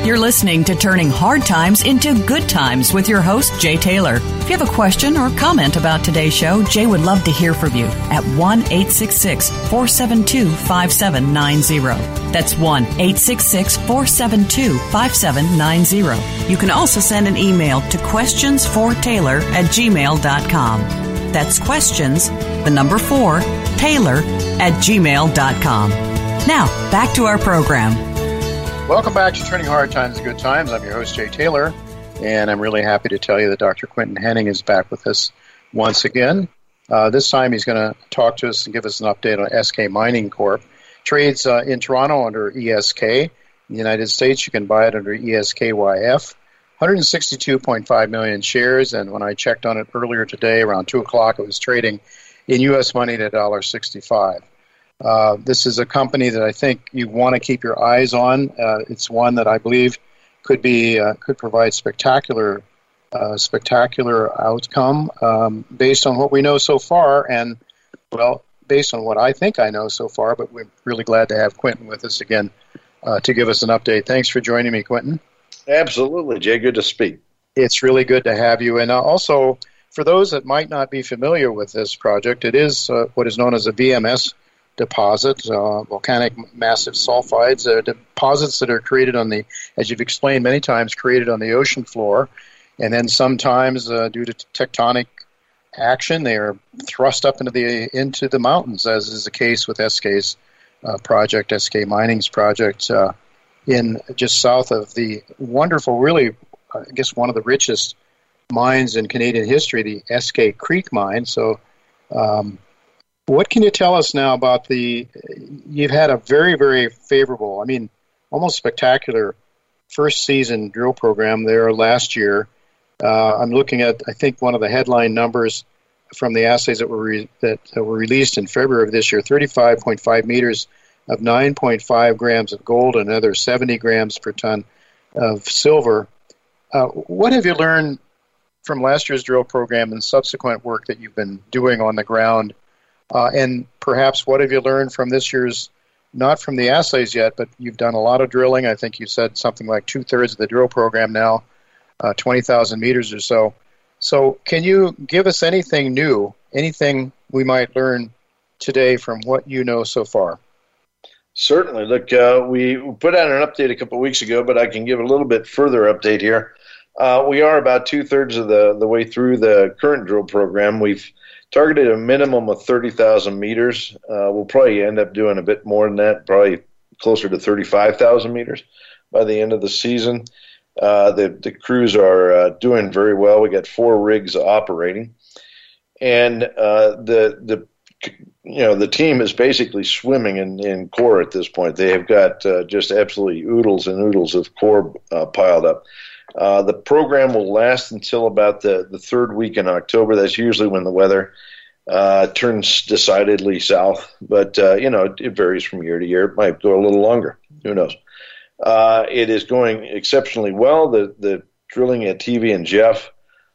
You're listening to Turning Hard Times into Good Times with your host, Jay Taylor. If you have a question or comment about today's show, Jay would love to hear from you at 1-866-472-5790. That's 1-866-472-5790. You can also send an email to questionsfortaylor@gmail.com. That's questions, the number 4, Taylor@gmail.com. Now, back to our program. Welcome back to Turning Hard Times to Good Times. I'm your host, Jay Taylor, and I'm really happy to tell you that Dr. Quentin Henning is back with us once again. This time he's going to talk to us and give us an update on SK Mining Corp. Trades in Toronto under ESK. In the United States, you can buy it under ESKYF. 162.5 million shares, and when I checked on it earlier today, around 2 o'clock, it was trading in U.S. money at $1.65. This is a company that I think you want to keep your eyes on. It's one that I believe could provide spectacular outcome based on what we know so far, and based on what I think I know so far. But we're really glad to have Quentin with us again to give us an update. Thanks for joining me, Quentin. Absolutely, Jay. Good to speak. It's really good to have you, and also for those that might not be familiar with this project, it is what is known as a VMS deposit, volcanic massive sulfides, deposits that are created on the, as you've explained many times, created on the ocean floor, and then sometimes due to tectonic action, they are thrust up into the mountains, as is the case with SK's project, SK Mining's project, in just south of the wonderful, really, I guess one of the richest mines in Canadian history, the SK Creek mine. So, what can you tell us now about you've had a very, very favorable, I mean, almost spectacular first season drill program there last year. I'm looking at, I think, one of the headline numbers from the assays that were released in February of this year, 35.5 meters of 9.5 grams of gold and another 70 grams per ton of silver. What have you learned from last year's drill program and subsequent work that you've been doing on the ground? And perhaps what have you learned from this year's, not from the assays yet, but you've done a lot of drilling. I think you said something like 2/3 of the drill program now, 20,000 meters or so. So can you give us anything new, anything we might learn today from what you know so far? Certainly. Look, we put out an update a couple of weeks ago, but I can give a little bit further update here. We are about 2/3 of the way through the current drill program. We've targeted a minimum of 30,000 meters. We'll probably end up doing a bit more than that, probably closer to 35,000 meters by the end of the season. The crews are doing very well. We got 4 rigs operating, and the team is basically swimming in core at this point. They have got just absolutely oodles and oodles of core piled up. The program will last until about the 3rd week in October. That's usually when the weather turns decidedly south, but it varies from year to year. It might go a little longer. Who knows? It is going exceptionally well. The drilling at TV and Jeff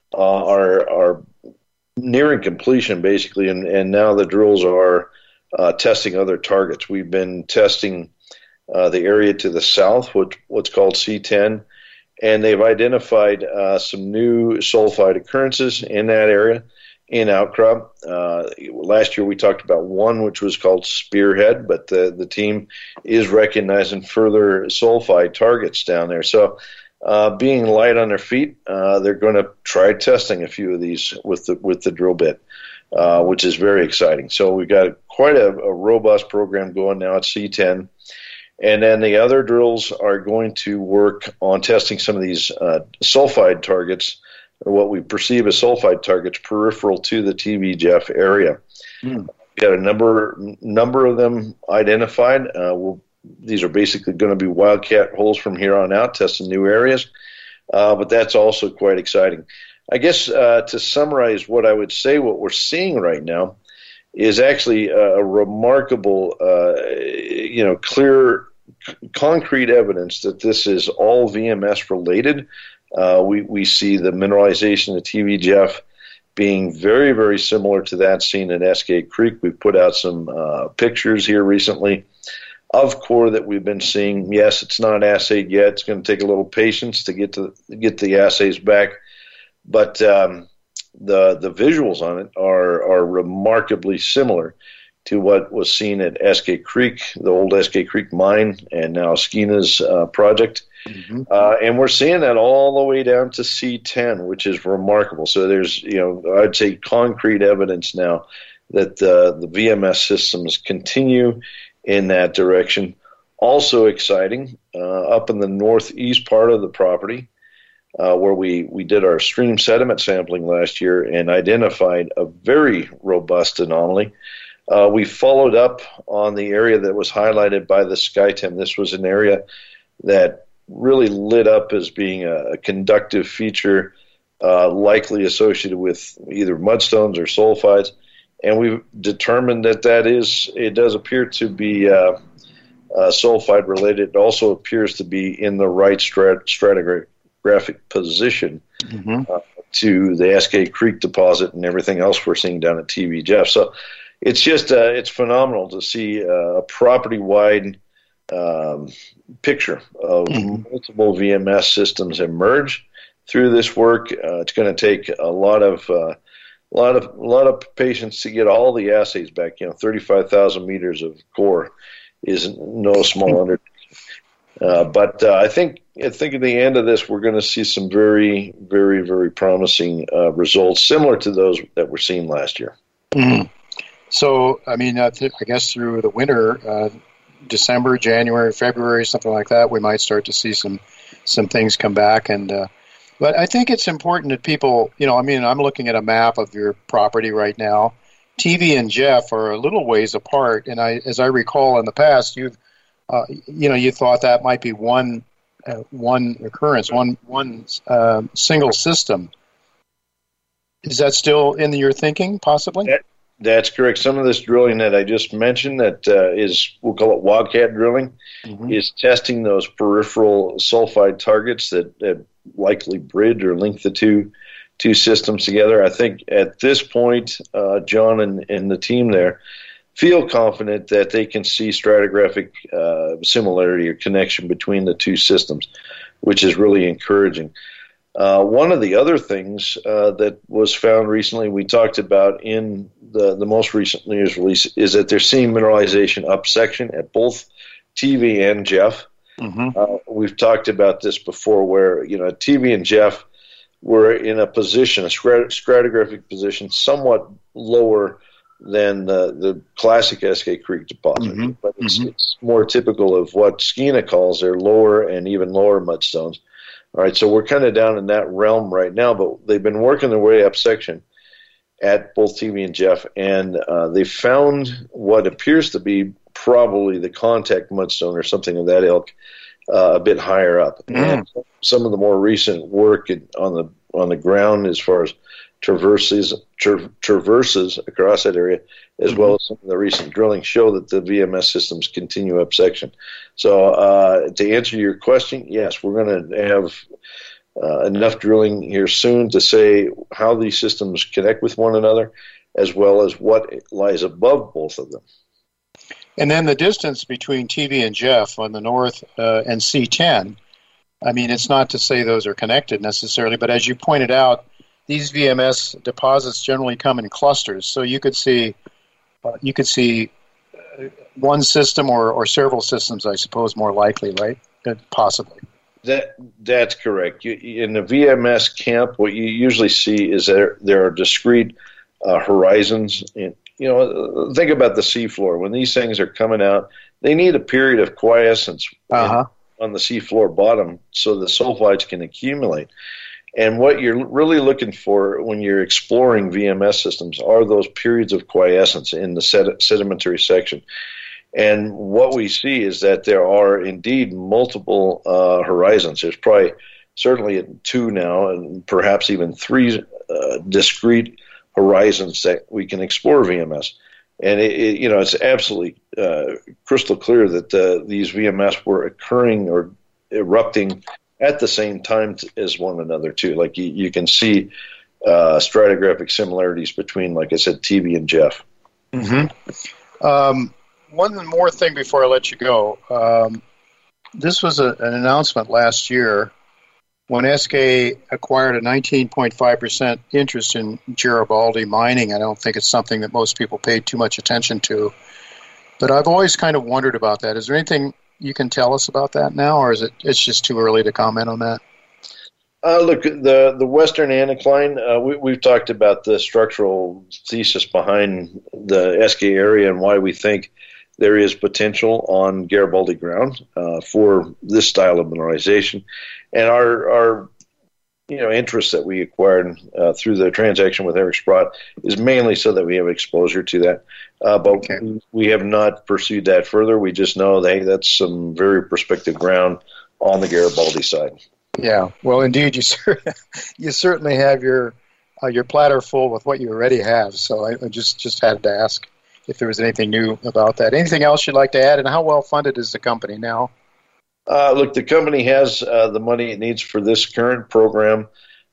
are nearing completion, basically, and now the drills are testing other targets. We've been testing the area to the south, what's called C10, and they've identified some new sulfide occurrences in that area in outcrop. Last year we talked about one which was called Spearhead, but the team is recognizing further sulfide targets down there. So being light on their feet, they're going to try testing a few of these with the drill bit, which is very exciting. So we've got quite a robust program going now at C10. And then the other drills are going to work on testing some of these sulfide targets, or what we perceive as sulfide targets, peripheral to the TV Jeff area. We've got a number of them identified. These are basically going to be wildcat holes from here on out, testing new areas. But that's also quite exciting. I guess to summarize what I would say, what we're seeing right now is actually a remarkable, clear, concrete evidence that this is all VMS related. We see the mineralization of TV Jeff being very, very similar to that seen at SK Creek. We've put out some pictures here recently of core that we've been seeing. Yes, it's not assayed yet. It's going to take a little patience to get the assays back, but the visuals on it are remarkably similar to what was seen at Eskay Creek, the old Eskay Creek mine, and now Skeena's project. Mm-hmm. And we're seeing that all the way down to C10, which is remarkable. So there's, I'd say concrete evidence now that the VMS systems continue in that direction. Also exciting, up in the northeast part of the property, where we did our stream sediment sampling last year and identified a very robust anomaly. We followed up on the area that was highlighted by the SkyTEM. This was an area that really lit up as being a conductive feature, likely associated with either mudstones or sulfides. And we've determined that it does appear to be sulfide related. It also appears to be in the right stratigraphic position to the Eskay Creek deposit and everything else we're seeing down at TV Jeff. So it's just it's phenomenal to see a property-wide picture of multiple VMS systems emerge through this work. It's going to take a lot of patience to get all the assays back. 35,000 meters of core is no small undertaking. But I think at the end of this, we're going to see some very, very, very promising results similar to those that were seen last year. Mm-hmm. So, I guess through the winter, December, January, February, something like that, we might start to see some things come back. But I think it's important that people, I'm looking at a map of your property right now. TV and Jeff are a little ways apart, and as I recall in the past, you thought that might be one occurrence, one single system. Is that still in your thinking, possibly? That's correct. Some of this drilling that I just mentioned that we'll call it wildcat drilling, is testing those peripheral sulfide targets that likely bridge or link the two systems together. I think at this point, John and the team there feel confident that they can see stratigraphic similarity or connection between the two systems, which is really encouraging. One of the other things that was found recently, we talked about in the most recent news release, is that they're seeing mineralization up section at both TV and Jeff. We've talked about this before where, TV and Jeff were in a position, a stratigraphic position, somewhat lower than the classic Eskay Creek deposit. But it's more typical of what Skeena calls their lower and even lower mudstones. All right, so we're kind of down in that realm right now, but they've been working their way up section at both TV and Jeff, and they found what appears to be probably the contact mudstone or something of that ilk a bit higher up. And some of the more recent work on the ground as far as traverses across that area, as well as some of the recent drilling, show that the VMS systems continue up section. So to answer your question, yes, we're going to have enough drilling here soon to say how these systems connect with one another, as well as what lies above both of them. And then the distance between TV and Jeff on the north and C10, it's not to say those are connected necessarily, but as you pointed out, these VMS deposits generally come in clusters, so you could see one system or several systems, I suppose, more likely, right? Possibly. That's correct. In the VMS camp, what you usually see is there are discrete horizons. Think about the seafloor. When these things are coming out, they need a period of quiescence on the seafloor bottom so the sulfides can accumulate. And what you're really looking for when you're exploring VMS systems are those periods of quiescence in the sedimentary section. And what we see is that there are indeed multiple horizons. There's probably certainly 2 now, and perhaps even 3 discrete horizons that we can explore VMS. And it's absolutely crystal clear that these VMS were occurring or erupting at the same time as one another too. Like you can see stratigraphic similarities between, like I said, TV and Jeff. one more thing before I let you go. This was an announcement last year when SK acquired a 19.5% interest in Garibaldi Mining. I don't think it's something that most people paid too much attention to, but I've always kind of wondered about that. Is there anything you can tell us about that now, or is it's just too early to comment on that? Look, the Western Anticline, we've talked about the structural thesis behind the SK area and why we think there is potential on Garibaldi ground for this style of mineralization. And our interest that we acquired through the transaction with Eric Sprott is mainly so that we have exposure to that. But we have not pursued that further. We just know that that's some very prospective ground on the Garibaldi side. Yeah, well, indeed, you certainly have your platter full with what you already have. So I just had to ask if there was anything new about that. Anything else you'd like to add? And how well funded is the company now? Look, the company has the money it needs for this current program.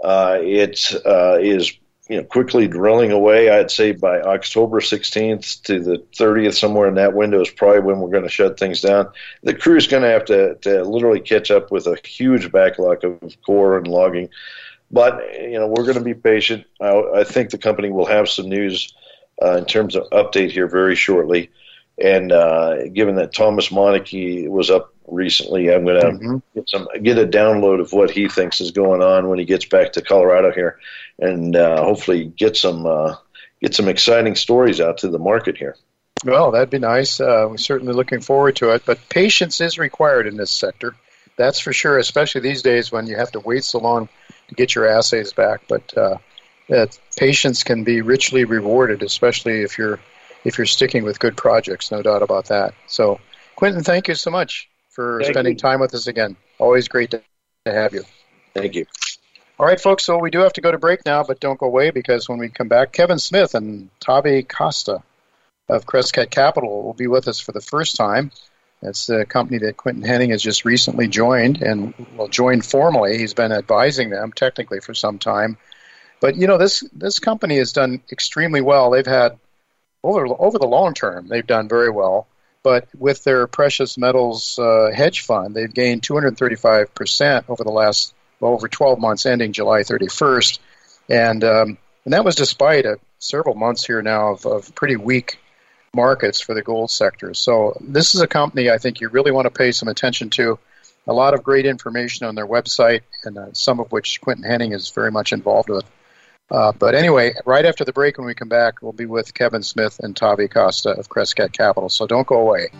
It is quickly drilling away. I'd say by October 16th to the 30th, somewhere in that window is probably when we're going to shut things down. The crew is going to have to literally catch up with a huge backlog of core and logging. But, we're going to be patient. I think the company will have some news in terms of update here very shortly. And given that Thomas Monarchy was up recently, I'm going to get a download of what he thinks is going on when he gets back to Colorado here, and hopefully get some exciting stories out to the market here. Well, that'd be nice. We're certainly looking forward to it. But patience is required in this sector, that's for sure. Especially these days when you have to wait so long to get your assays back. But patience can be richly rewarded, especially if you're sticking with good projects, no doubt about that. So, Quentin, thank you so much for spending time with us again. Always great to have you. Thank you. All right, folks, so we do have to go to break now, but don't go away, because when we come back, Kevin Smith and Tavi Costa of Crescat Capital will be with us for the first time. That's the company that Quentin Henning has just recently joined, and will join formally. He's been advising them technically for some time. But, this company has done extremely well. They've had over the long term, they've done very well. But with their precious metals hedge fund, they've gained 235% over the last over 12 months, ending July 31st. And that was despite several months here now of pretty weak markets for the gold sector. So this is a company I think you really want to pay some attention to. A lot of great information on their website, and some of which Quentin Henning is very much involved with. But anyway, right after the break, when we come back, we'll be with Kevin Smith and Tavi Costa of Crescat Capital. So don't go away.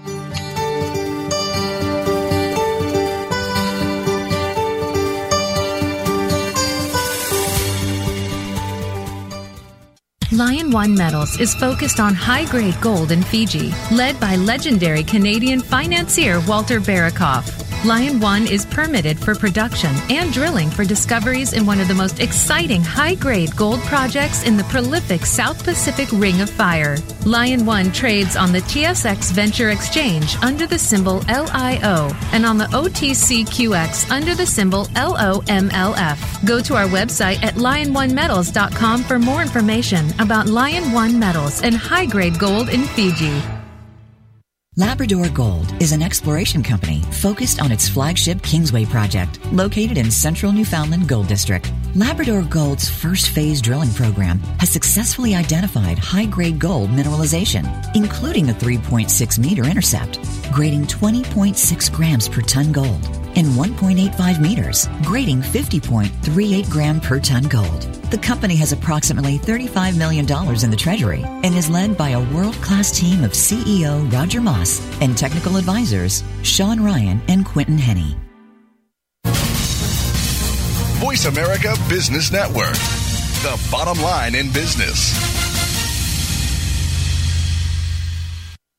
Lion One Metals is focused on high-grade gold in Fiji, led by legendary Canadian financier Walter Barakoff. Lion One is permitted for production and drilling for discoveries in one of the most exciting high-grade gold projects in the prolific South Pacific Ring of Fire. Lion One trades on the TSX Venture Exchange under the symbol LIO and on the OTCQX under the symbol LOMLF. Go to our website at liononemetals.com for more information about Lion One Metals and high-grade gold in Fiji. Labrador Gold is an exploration company focused on its flagship Kingsway project, located in central Newfoundland Gold District. Labrador Gold's first phase drilling program has successfully identified high-grade gold mineralization, including a 3.6-meter intercept, grading 20.6 grams per ton gold, and 1.85 meters, grading 50.38 gram per ton gold. The company has approximately $35 million in the treasury and is led by a world-class team of CEO Roger Moss and technical advisors Sean Ryan and Quentin Henny. Voice America Business Network, the bottom line in business.